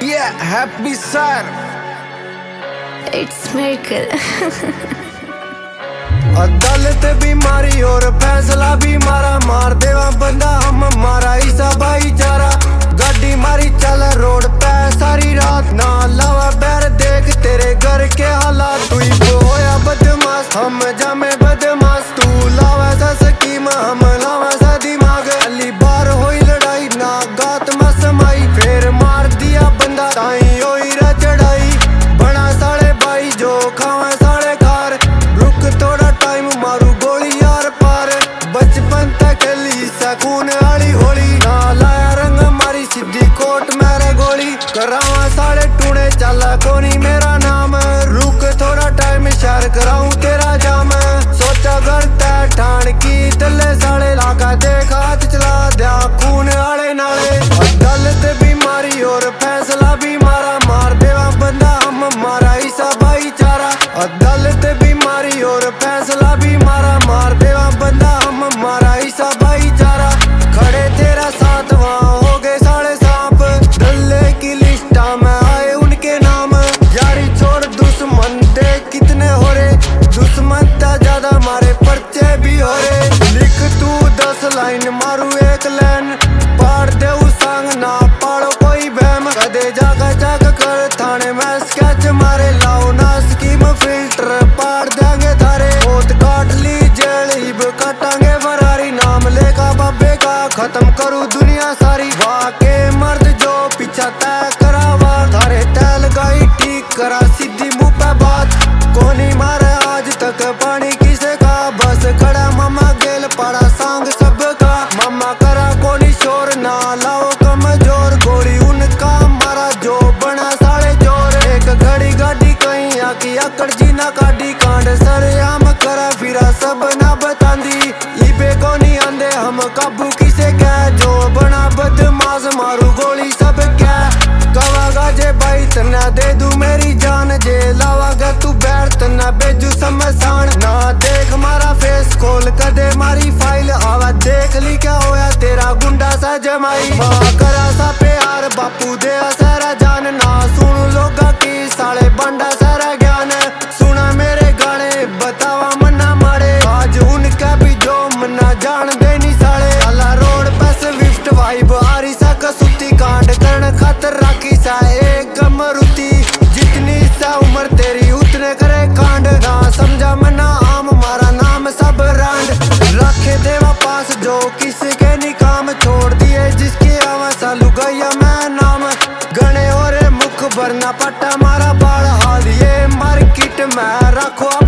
Yeah, happy sir. It's miracle. अदालत भी मारी और फैसला भी मारा, मार देवा बंदा हम मारा ईसा भाईचारा। गाड़ी मारी चल रोड पे सारी रात, ना लावा बैर देख तेरे घर के हालात। तू ही होया बदमाश हम जामे बदमाश, तू लावा सा स्कीम हम लावा सा दिमाग। अली बार होई लड़ाई ना गात में समाई, फिर मार दिया बंदा ताई होई रा चढ़ाई। बना साढ़े भाई जो खावा साढ़े खार, रुक थोड़ा टाइम मारू गोली यार पार। बचपन तक खेली सकून आली होली, ना लाया रंग मारी सीधी कोट मेरे गोली। करावा साढ़े टूने चला कोनी मेरा नाम, रुक थोड़ा टाइम शेयर कराऊं तेरा जाम। सोचा घर तय ठान की तले साढ़े लाका देखा हाथ चला दिया खून आले नाले। अदालत भी मारी और फैसला भी मारा, मार देवा बंदा हम मारा ईसा भाईचारा। अदालत भी मारी और फैसला भी मारा, मार देवा बंदा हम मारा ईसा भाईचारा। खड़े तेरा साथ वहाँ हो गए साढ़े सांप, दल्ले की लिस्टा में आए उनके नाम। यारी छोड़ दुश्मन दे कितने हो रे, दुश्मन ता ज्यादा मारे पर्चे भी हो रे। लिख तू 10 लाइन मारू 1 लाइन, पाड़ दे सांग ना पाड़ो कोई बहम। कदे जागा जाग कर थाने में स्केच मारे, लाओ ना स्कीम फिल्टर पाड़ देंगे धारे। बहुत काट ली जेल इब काटांगे फरारी, नाम लेगा बाबे का खत्म करूँ दुनिया सारी। वाके मर्द जो पीछा तय करावा, थारे तैल गाई ठीक करा सीधी मुँह पे बात। कोनी मारे आज तक पानी किसे का, बस खड़ा मामा गेल पाड़ा सांग सबका। मामा करा कोनी शोर ना लाओ कमजोर, गोली उनका मारा जो बना साढ़े जोर। एक घड़ी गाड़ी कहीं आकी अकड़ जी ना काटी, कांड सर आम करा फिरा सब ना बतांदी। इबे कोनी आंदे हम काबू किसे कह, जो बना बदमाश मारू गोली सब क्या। कवागा जे भाई तना दे दू मेरी जान, जे लावागा तू बैर तना बेजू समसान। ना देख मारा फेस खोल कदे मारी फाइल, आवा देख ली क्या होया तेरा गुंडा सा जमाई। माँ करा सा प्यार बापू दे सारा जान, ना सुन लोगा की साले बंडा सारा ज्ञान। सुना मेरे गाने बतावा मन्ना मारे, आज उनका भी जो मन्ना जान दे नी साले। अला रोड पे स्विफ्ट वाइब आरी सा कसूती, कांड करन खातर राखी सा एक मरुति। जितनी सा उम्र तेरी उतने करे कांड, ना समझा मना आम मारा नाम सब रांड। रखे देवा पास जो किसके नी काम, छोड़ दिए जिसकी आवाज सालू गया मैं नाम। गणे और मुख भरना पट्टा मारा बाल हाल, ये मार्केट में रखो